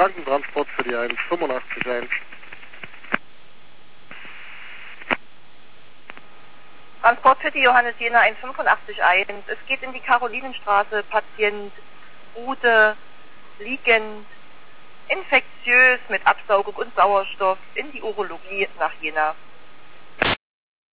Krankentransport für die 185.1. Transport für die Johannes Jena 185.1. Es geht in die Karolinenstraße, Patient Ude, liegend, infektiös mit Absaugung und Sauerstoff in die Urologie nach Jena.